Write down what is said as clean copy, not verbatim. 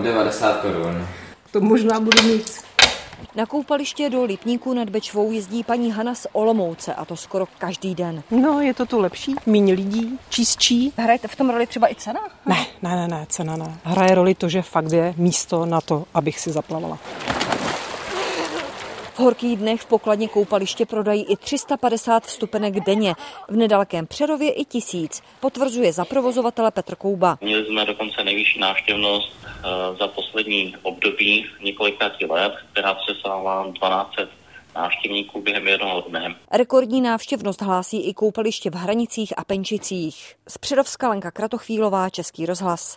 90 korun. To možná budu mít. Na koupaliště do Lipníků nad Bečvou jezdí paní Hana z Olomouce, a to skoro každý den. No, je to tu lepší, míň lidí, čistší. Hrajete v tom roli třeba i cena? Ne, cena ne. Hraje roli to, že fakt je místo na to, abych si zaplavala. V horkých dnech v pokladně koupaliště prodají i 350 vstupenek denně. V nedalekém Přerově i 1000, potvrzuje za provozovatele Petr Kouba. Měli jsme dokonce nejvyšší návštěvnost za poslední období několika let, která přesáhla 1200 návštěvníků během jednoho dne. Rekordní návštěvnost hlásí i koupaliště v Hranicích a Penčicích. Z Přerovska Lenka Kratochvílová, Český rozhlas.